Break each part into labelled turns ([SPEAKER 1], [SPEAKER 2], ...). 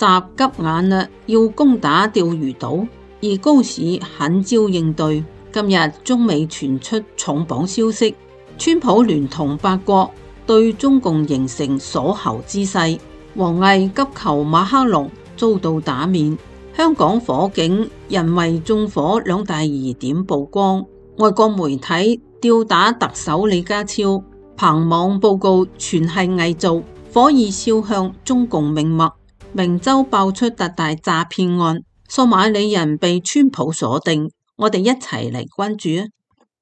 [SPEAKER 1] 習急眼啦，要攻打釣魚島，而高市狠招應對。今日中美傳出重磅消息，川普聯同八國對中共形成鎖喉之勢。王毅急求馬克龍遭到打面。香港火警人為縱火兩大疑點曝光，外國媒體吊打特首李家超，彭網報告全係偽造，火已燒向中共命脈。明州爆出特大詐騙案，索馬里人被川普鎖定，我哋一齊嚟關注啊！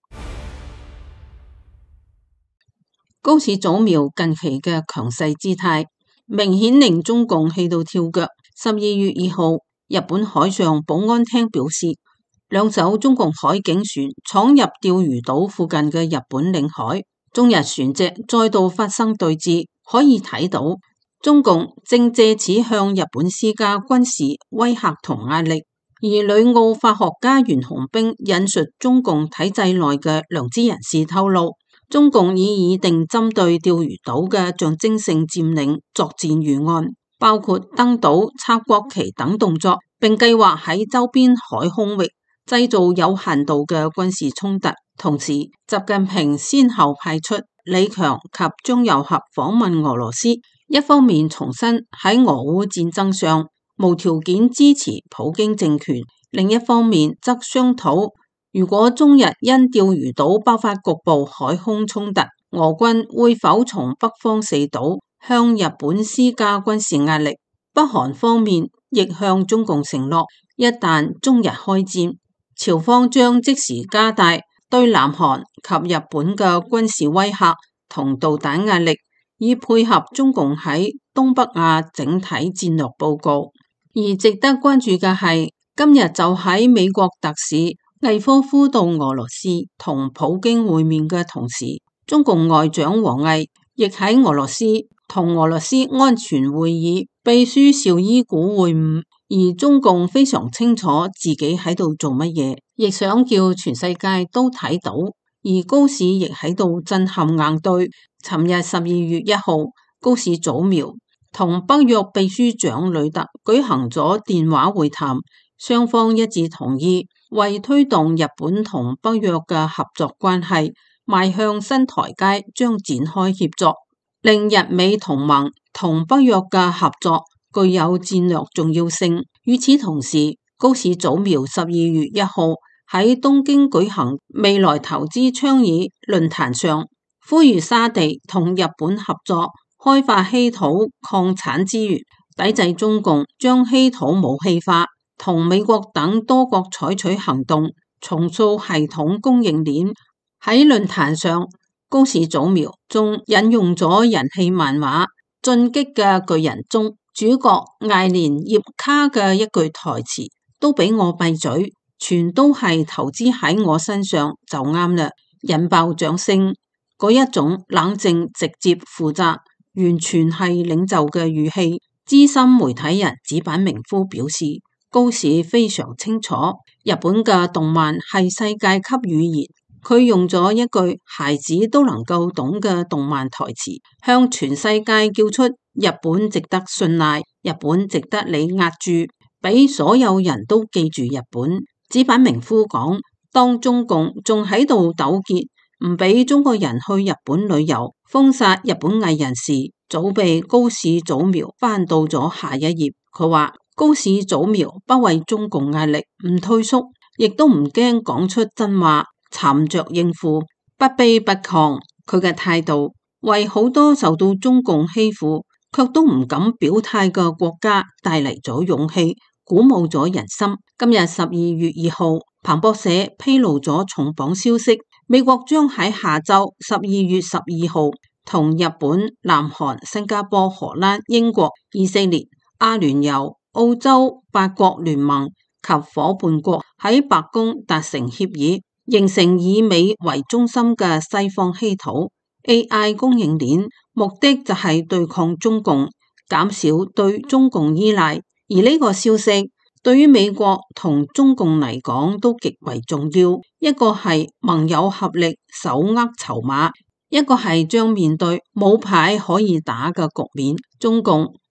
[SPEAKER 1] 高市早苗近期嘅強勢姿態，明顯令中共氣到跳腳。12月2號，日本海上保安廳表示，兩艘中共海警船闖入釣魚島附近嘅日本領海，中日船隻再度發生對峙，可以睇到中共正借此向日本施加軍事威嚇同壓力。而旅澳法學家袁洪兵引述中共體制內嘅良知人士透露，中共已擬定針對釣魚島嘅象徵性佔領作戰預案，包括登島、插國旗等動作，並計劃喺周邊海空域製造有限度嘅軍事衝突。同時，習近平先後派出李強及張又俠訪問俄羅斯，一方面重申喺俄烏戰爭上無條件支持普京政權，另一方面則商討，如果中日因釣魚島爆發局部海空衝突，俄軍會否從北方四島向日本施加軍事壓力。北韓方面亦向中共承諾，一旦中日開戰，朝方將即時加大對南韓及日本嘅軍事威嚇同導彈壓力，以配合中共喺東北亞整體戰略報告。而值得關注嘅係，今日就喺美國特使魏科夫到俄羅斯同普京會面嘅同時，中共外長王毅亦喺俄羅斯同俄羅斯安全會議秘書紹伊古會晤。而中共非常清楚自己喺度做乜嘢，亦想叫全世界都睇到。而高市亦喺度震撼應對。尋日12月1號，高市早苗同北約秘書長呂特舉行咗電話會談，雙方一致同意為推動日本同北約嘅合作關係邁向新台階，將展開協作，令日美同盟同北約嘅合作具有戰略重要性。與此同時，高市早苗12月1號喺東京舉行未來投資倡議論壇上，呼籲沙地同日本合作開發稀土礦產資源，抵制中共將稀土武器化，同美國等多國採取行動，重塑系統供應鏈。喺論壇上，高市早苗仲引用咗人氣漫畫《進擊嘅巨人》中主角艾連葉卡嘅一句台詞，都俾我閉嘴，全都係投資喺我身上就啱啦，引爆掌聲。嗰一種冷靜、直接、負責，完全係領袖嘅語氣。資深媒體人紙板明夫表示，高市非常清楚日本嘅動漫係世界級語言，佢用咗一句孩子都能夠懂嘅動漫台詞，向全世界叫出日本值得信賴，日本值得你壓住，俾所有人都記住日本。紙板明夫講，當中共仲喺度糾結唔俾中國人去日本旅遊，封殺日本藝人時，早被高市早苗翻到咗下一頁。佢話高市早苗不為中共壓力，唔退縮，亦都唔驚講出真話，沉着應付，不卑不亢。佢嘅態度為好多受到中共欺負卻都唔敢表態嘅國家帶嚟咗勇氣，鼓舞咗人心。今日12月2號，彭博社披露咗重磅消息，美國將喺下週12月12號同日本、南韓、新加坡、荷蘭、英國、以色列、阿聯酋、澳洲8國聯盟及夥伴國喺白宮達成協議，形成以美為中心嘅西方稀土 AI 供應鏈，目的就係對抗中共，減少對中共依賴。而呢個消息對於美國同中共嚟講都極為重要，一個係盟友合力手握籌碼，一個係將面對冇牌可以打嘅局面。中共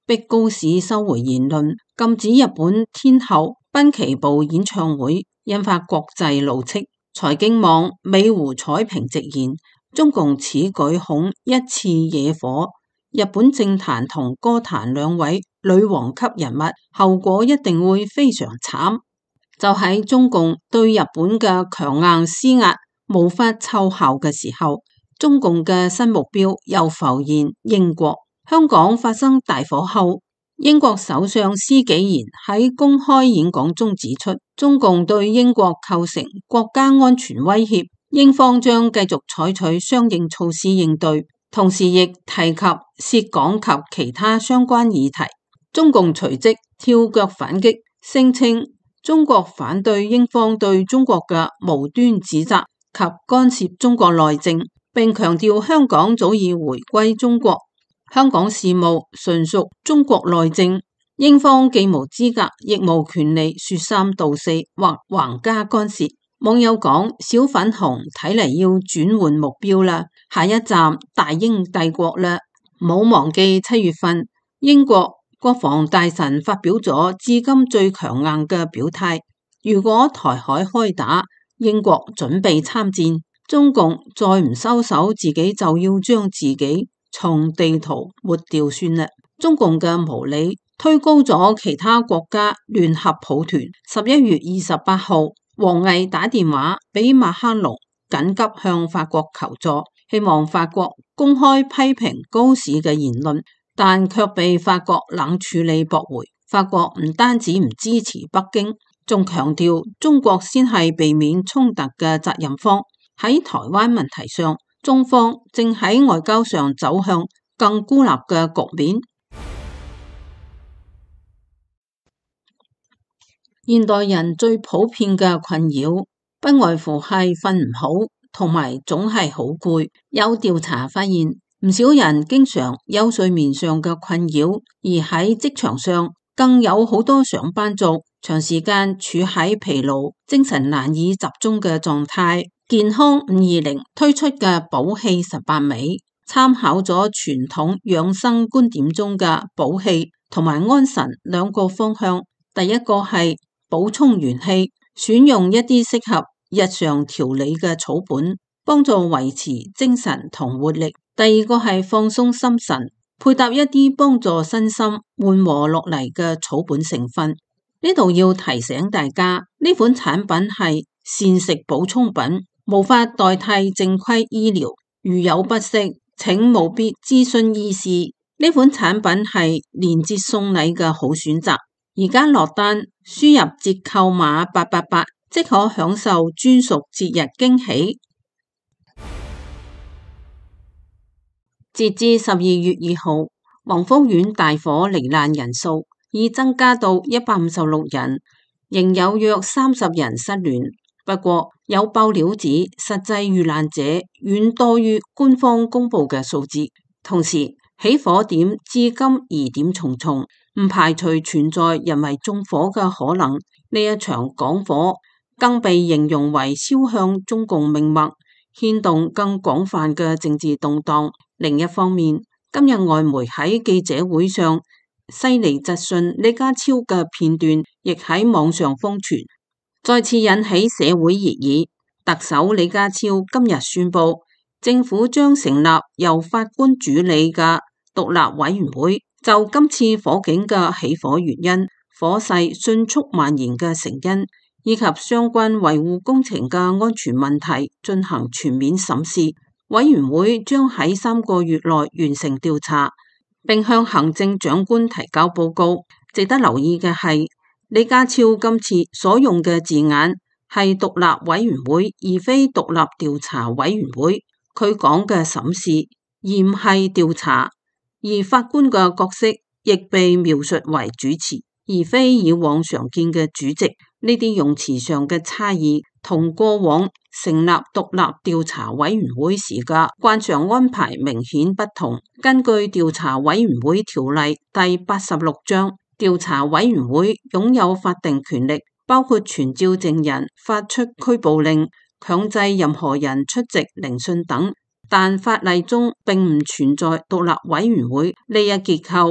[SPEAKER 1] 逼高市收回言論，禁止日本天后濱崎步演唱會，引發國際怒斥。財經網美胡彩萍直言，中共此舉恐一次惹火日本政壇同歌壇兩位女王級人物，後果一定會非常慘。就喺中共對日本嘅強硬施壓無法奏效嘅時候，中共嘅新目標又浮現英國。香港發生大火後，英國首相施紀賢喺公開演講中指出，中共對英國構成國家安全威脅，英方將繼續採取相應措施應對，同時亦提及涉港及其他相關議題。中共隨即跳腳反擊，聲稱中國反對英方對中國嘅無端指責及干涉中國內政，並強調香港早已回歸中國，香港事務純屬中國內政，英方既無資格亦無權利說三道四或橫加干涉。網友講，小粉紅睇嚟要轉換目標啦，下一站大英帝國啦。唔好忘記7月份英國國防大臣發表咗至今最強硬嘅表態，如果台海開打，英國準備參戰，中共再唔收手，自己就要將自己從地圖抹掉算啦。中共嘅無理推高咗其他國家聯合抱團。11月28號，王毅打電話俾馬克龍，緊急向法國求助，希望法國公開批評高市嘅言論，但卻被法國冷處理駁回。法國唔單止唔支持北京，仲強調中國先係避免衝突嘅責任方。喺台灣問題上，中方正喺外交上走向更孤立嘅局面。現代人最普遍嘅困擾，不外乎係瞓唔好，同埋總係好攰。有調查發現，唔少人經常有睡眠上嘅困擾，而喺職場上更有好多上班族長時間處喺疲勞、精神難以集中嘅狀態。健康520推出嘅補氣18味，參考咗傳統養生觀點中嘅補氣同埋安神兩個方向。第一個係補充元氣，選用一啲適合日常調理嘅草本，幫助維持精神同活力。第二個係放鬆心神，配搭一啲幫助身心緩和落嚟嘅草本成分。呢度要提醒大家，呢款產品係膳食補充品，無法代替正規醫療。如有不適，請務必諮詢醫師。呢款產品係連節送禮嘅好選擇。而家落單，輸入折扣碼888，即可享受專屬節日驚喜。截至12月2號，宏福苑大火罹難人數已增加到156人，仍有約30人失聯。不過有爆料指，實際遇難者遠多於官方公布嘅數字。同時，起火點至今疑點重重，唔排除存在人為縱火嘅可能。呢一場港火更被形容為燒向中共命脈，牽動更廣泛嘅政治動盪。另一方面，今日外媒喺記者會上犀利質詢李家超嘅片段，亦喺網上瘋傳，再次引起社會熱議。特首李家超今日宣布，政府將成立由法官主理嘅獨立委員會，就今次火警嘅起火原因、火勢迅速蔓延嘅成因，以及相關維護工程嘅安全問題進行全面審視。委員會將喺3個月內完成調查，並向行政長官提交報告。值得留意嘅係，李家超今次所用嘅字眼係獨立委員會，而非獨立調查委員會。佢講嘅審視，而唔係調查。而法官嘅角色亦被描述為主持，而非以往常見嘅主席。呢啲用詞上嘅差異，同過往成立獨立調查委員會時嘅慣常安排明顯不同。根據調查委員會條例第86章，調查委員會擁有法定權力，包括傳召證人、發出拘捕令、強制任何人出席聆訊等。但法例中並唔存在獨立委員會呢一結構。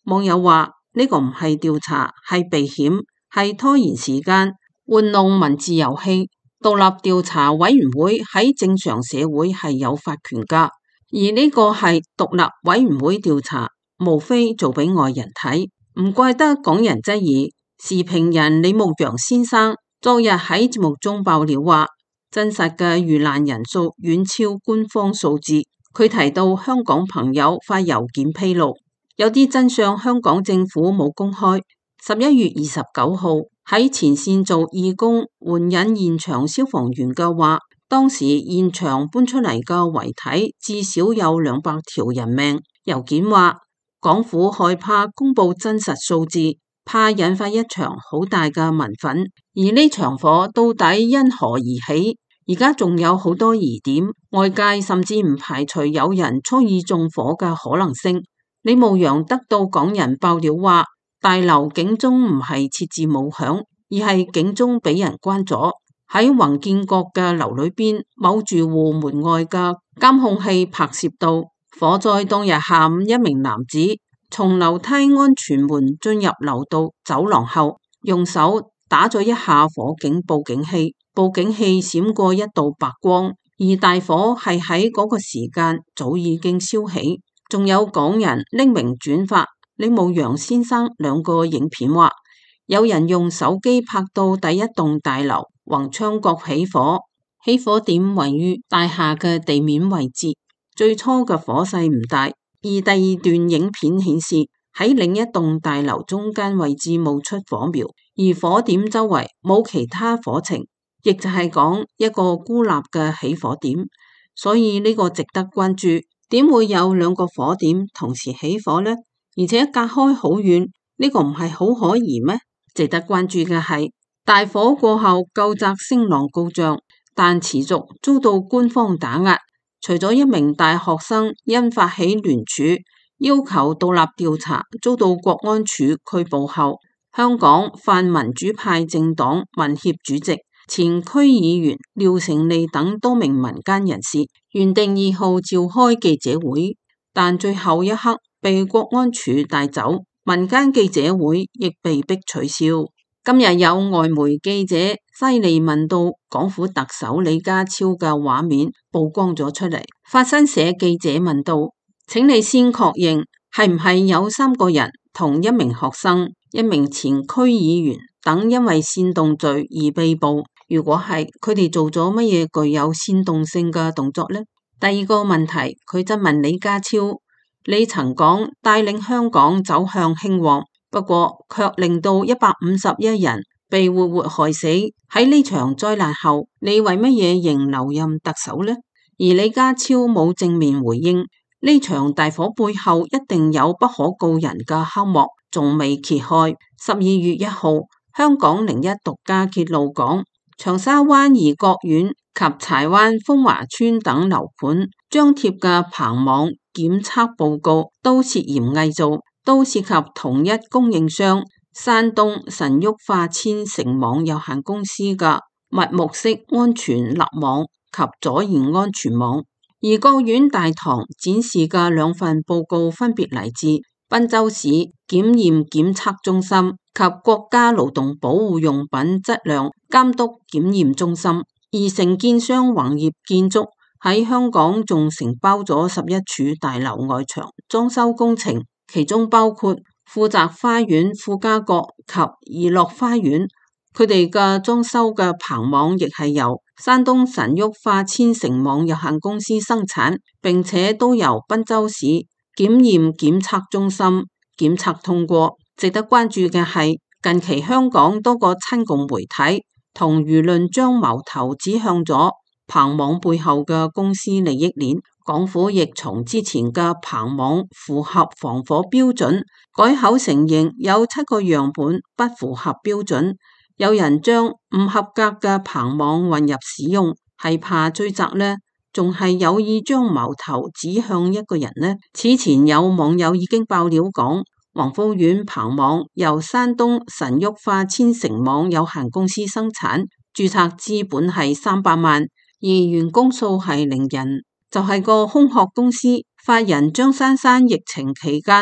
[SPEAKER 1] 網友話呢個唔係調查，係避險，係拖延時間，玩弄文字遊戲。獨立調查委員會喺正常社會係有法權㗎，而呢個係獨立委員會調查，無非做俾外人睇，唔怪得港人質疑。時評人李牧陽先生昨日喺節目中爆料話，真實嘅遇難人數遠超官方數字。佢提到香港朋友發郵件披露，有啲真相香港政府冇公開。11月29號喺前線做義工援引現場消防員嘅話，當時現場搬出嚟嘅遺體至少有200條人命。郵件話港府害怕公布真實數字，怕引發一場好大嘅民憤，而呢場火到底因何而起？而家仲有好多疑點，外界甚至唔排除有人蓄意縱火嘅可能性。李牧陽得到港人爆料話，大樓警鐘唔係設置冇響，而係警鐘俾人關咗。喺宏建閣嘅樓裏邊，某住戶門外嘅監控器拍攝到，火災當日下午，一名男子從樓梯安全門進入樓道走廊後，用手打咗一下火警報警器，報警器閃過一道白光，而大火係喺嗰個時間早已經燒起。仲有港人匿名轉發李牧陽先生2個影片，話有人用手機拍到第一棟大樓橫窗角起火，起火點位於大廈嘅地面位置，最初嘅火勢唔大。而第2段影片顯示喺另一棟大樓中間位置冒出火苗，而火點周圍冇其他火情，亦就係講一個孤立嘅起火點，所以呢個值得關注。點會有2個火點同時起火呢？而且隔開好遠，呢個唔係好可疑咩？值得關注嘅係大火過後救責聲浪高漲，但持續遭到官方打壓。除咗一名大學生因發起聯署要求獨立調查遭到國安處拘捕後，香港泛民主派政黨民協主席、前區議員廖成利等多名民間人士原定2號召開記者會，但最後一刻被國安處帶走，民間記者會亦被迫取消。今日有外媒記者犀利問到港府特首李家超嘅畫面曝光咗出嚟，法新社記者問到，請你先確認係唔係有3個人同1名學生、1名前區議員等因為煽動罪而被捕？如果係，佢哋做咗乜嘢具有煽動性嘅動作呢？第2個問題，佢質問李家超，你曾講帶領香港走向興旺，不過卻令到151人被活活害死。喺呢場災難後，你為乜嘢仍留任特首呢？而李家超冇正面回應。呢場大火背後一定有不可告人嘅黑幕，仲未揭開。12月1號，香港01獨家揭露講，長沙灣怡國苑及柴灣豐華村等樓盤張貼嘅棚網檢測報告都涉嫌偽造，都涉及同一供應商山東神旭化纖繩網有限公司嘅密木式安全立網及阻燃安全網。怡國苑大堂展示嘅2份報告分別嚟自賓州市檢驗檢測中心及國家勞動保護用品質量監督檢驗中心，而承建商宏業建築喺香港仲承包咗11處大樓外牆裝修工程，其中包括富澤花園富家閣及怡樂花園。佢哋嘅裝修嘅棚網亦係由山東神旭化纖繩網有限公司生產，並且都由賓州市檢驗檢測中心檢測通過。值得關注嘅係，近期香港多個親共媒體同輿論將矛頭指向咗棚網背後嘅公司利益鏈。港府亦從之前嘅棚網符合防火標準，改口承認有7個樣本不符合標準。有人將唔合格嘅棚網混入使用，係怕追責呢？仲係有意將矛頭指向一個人呢？此前有網友已經爆料講，宏福苑棚網由山東神旭化纖繩網有限公司生產，註冊資本係300萬，而員工數係0人，就係個空殼公司。法人張珊珊疫情期間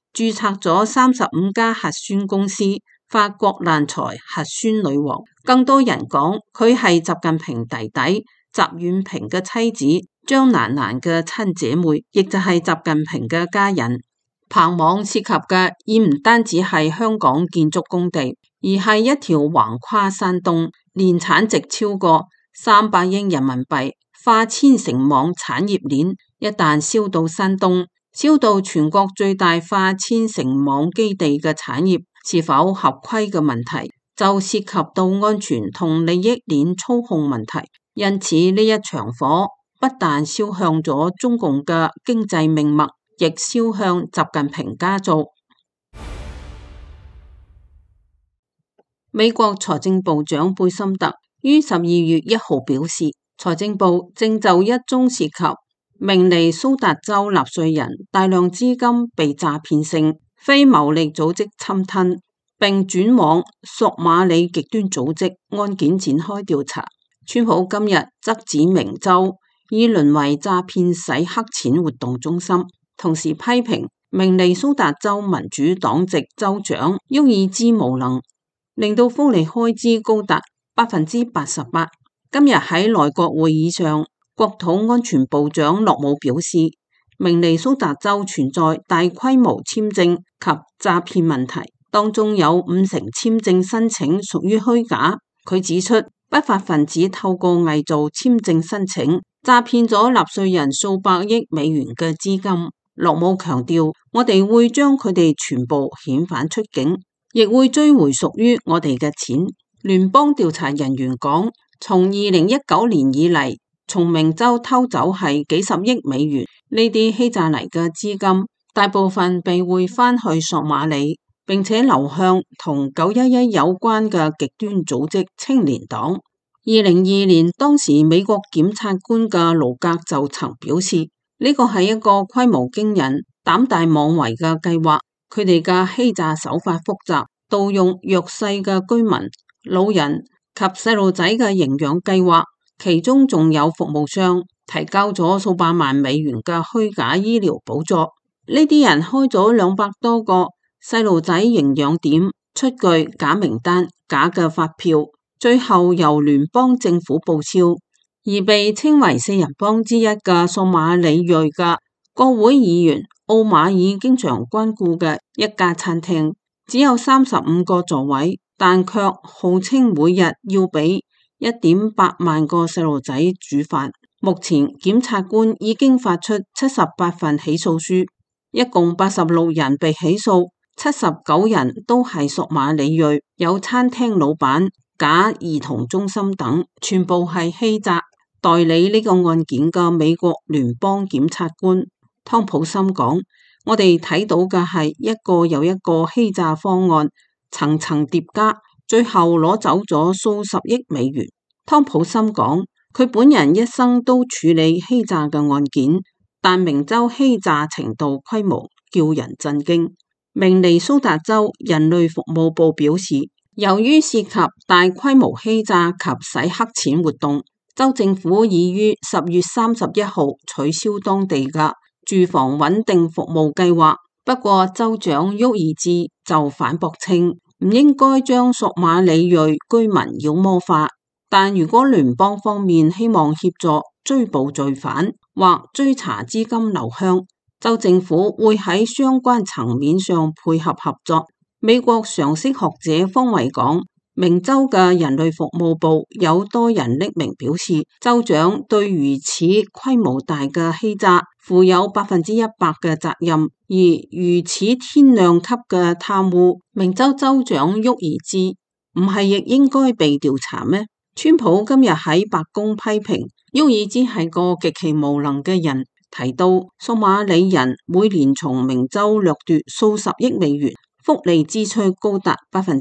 [SPEAKER 1] 註冊咗35家核酸公司，發國難財核酸女王。更多人講佢係習近平弟弟習遠平嘅妻子張蘭蘭嘅親姐妹，亦就係習近平嘅家人。彭網涉及嘅已唔單止係香港建築工地，而係一條橫跨山東、年產值超過300億人民幣化纖繩網產業鏈。一旦燒到山東，燒到全國最大化纖繩網基地嘅產業是否合規嘅問題，就涉及到安全同利益鏈操控問題。因此呢一場火不但燒向咗中共嘅經濟命脈，亦燒向習近平家族。美國財政部長貝森特於12月1號表示，財政部正就一宗涉及明尼蘇達州納稅人大量資金被詐騙性非牟利組織侵吞並轉往索馬里極端組織案件展開調查。川普今日則指明州已淪為詐騙洗黑錢活動中心，同時批評明尼蘇達州民主黨籍州長沃爾茲無能，令到福利開支高達88%。今日喺內閣會議上，國土安全部長洛姆表示，明尼蘇達州存在大規模簽證及詐騙問題，當中有50%簽證申請屬於虛假。佢指出，不法分子透過偽造簽證申請，詐騙咗納稅人數百億美元嘅資金。洛姆強調，我哋會將佢哋全部遣返出境，亦會追回屬於我哋嘅錢。聯邦調查人員講，從2019年以嚟，從明州偷走係幾十億美元，呢啲欺詐嚟嘅資金大部分被匯返去索馬里，並且流向同911有關嘅極端組織青年黨。2022年，當時美國檢察官嘅盧格就曾表示，呢個係一個規模驚人、膽大妄為嘅計劃。佢哋嘅欺詐手法複雜，盜用弱勢嘅居民、老人及細路仔嘅營養計劃，其中仲有服務商提交咗數百萬美元嘅虛假醫療補助。呢啲人開咗200多個細路仔營養店，出具假名單、假嘅發票，最後由聯邦政府報銷。而被稱為4人幫之一嘅索馬里裔嘅國會議員奧馬爾經常關顧嘅一家餐廳，只有35個座位，但卻號稱每日要俾1.8萬個細路仔煮飯。目前檢察官已經發出78份起訴書，一共86人被起訴，79人都係索馬里裔，有餐廳老闆、假兒童中心等，全部係欺詐。代理呢個案件嘅美國聯邦檢察官湯普森講，我哋睇到嘅係一個又一個欺詐方案，層層疊加，最後攞走咗數十億美元。湯普森講，佢本人一生都處理欺詐嘅案件，但明州欺詐程度規模叫人震驚。明尼蘇達州人類服務部表示，由於涉及大規模欺詐及洗黑錢活動，州政府已於10月31號取消當地嘅住房穩定服務計劃。不過州長沃爾茲就反駁稱，唔應該將索馬里裔居民妖魔化，但如果聯邦方面希望協助追捕罪犯或追查資金流向，州政府會喺相關層面上配合合作。美國常識學者方維講，明州嘅人類服務部有多人匿名表示，州長對如此規模大嘅欺詐負有100%嘅責任，而如此天量級嘅貪污，明州州長沃爾茲唔係亦應該被調查咩？川普今日喺白宮批評沃爾茲係個極其無能嘅人，提到索馬里人每年從明州掠奪數十億美元，福利支出高達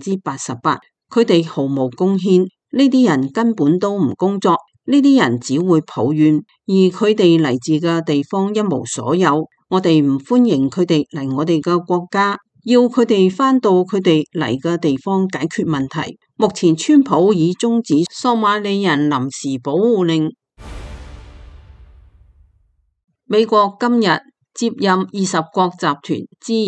[SPEAKER 1] 88%。佢哋毫無貢獻，呢啲人根本都唔工作，呢啲人只會抱怨，而佢哋嚟自嘅地方一無所有。我哋唔歡迎佢哋嚟我哋嘅國家，要佢哋返到佢哋嚟嘅地方解決問題。目前川普已終止索馬里人臨時保護令。美國今日接任20國集團 G20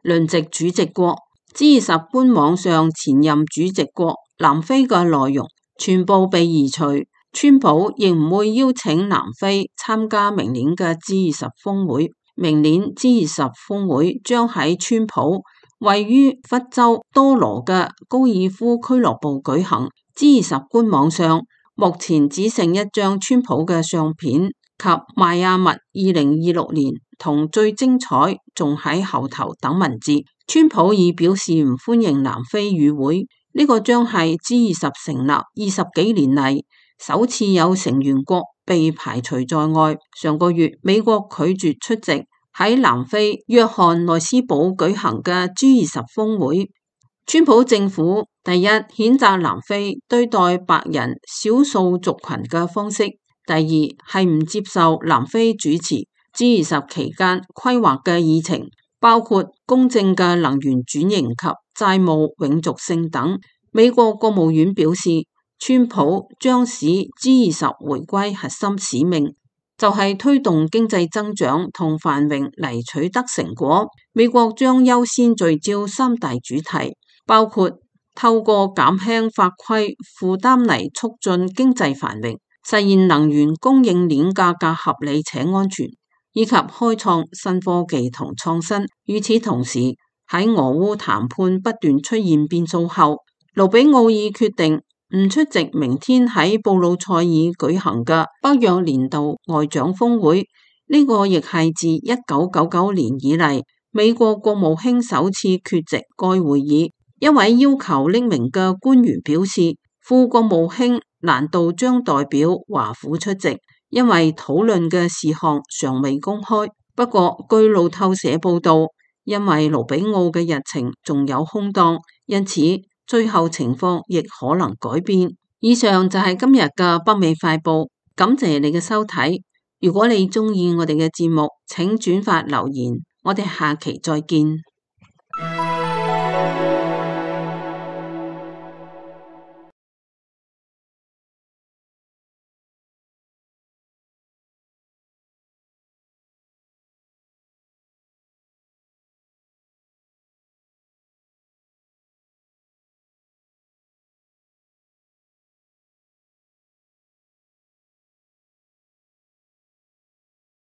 [SPEAKER 1] 輪值主席國。G20官網上前任主席國南非嘅內容全部被移除，川普亦唔會邀請南非參加明年嘅 G20 峰會。明年 G20 峰會將喺川普位於非洲多羅嘅高爾夫俱樂部舉行。G20 官網上目前只剩一張川普嘅相片及邁阿密2026年同最精彩仲喺後頭等文字。川普已表示唔歡迎南非與會，呢個將係 G20 成立20幾年嚟首次有成員國被排除在外。上個月美國拒絕出席喺南非約翰內斯堡舉行嘅 G20 峰會。川普政府第一譴責南非對待白人少數族群嘅方式，第二係唔接受南非主持 G20 期間規劃嘅議程，包括公正嘅能源轉型及債務永續性等。美國國務院表示，川普將使 G20 回歸核心使命，就係推動經濟增長同繁榮嚟取得成果。美國將優先聚焦三大主題，包括透過減輕法規負擔嚟促進經濟繁榮，實現能源供應鏈價格合理且安全，以及開創新科技同創新。與此同時，喺俄烏談判不斷出現變數後，盧比奧爾決定唔出席明天喺布魯塞爾舉行嘅北約年度外長峰會。呢個亦係自1999年以嚟美國國務卿首次缺席該會議。一位要求匿名嘅官員表示，副國務卿難道將代表華府出席，因為討論嘅事項尚未公開。不過據路透社報道，因為盧比奧嘅日程仲有空檔，因此最後情況亦可能改變。以上就係今日嘅北美快報，感謝你嘅收睇。如果你鍾意我哋嘅節目，請轉發留言，我哋下期再見。